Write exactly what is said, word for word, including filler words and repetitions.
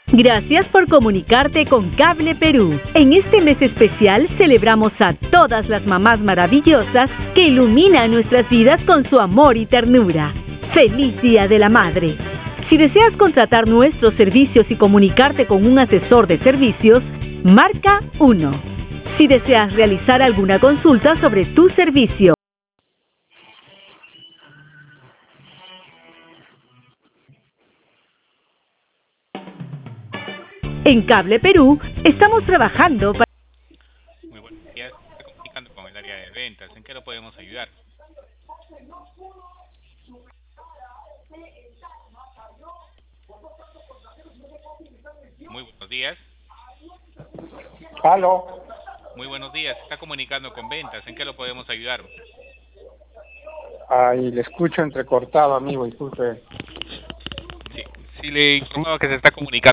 Gracias por comunicarte con Cable Perú. En este mes especial celebramos a todas las mamás maravillosas que iluminan nuestras vidas con su amor y ternura. ¡Feliz Día de la Madre! Si deseas contratar nuestros servicios y comunicarte con un asesor de servicios, marca uno. Si deseas realizar alguna consulta sobre tu servicio, en Cable Perú estamos trabajando para... Muy buenos días, está comunicando con el área de ventas. ¿En qué lo podemos ayudar? Muy buenos días. Aló. Muy buenos días, está comunicando con ventas. ¿En qué lo podemos ayudar? Ay, le escucho entrecortado, amigo, disculpe. Sí, sí le informaba que se está comunicando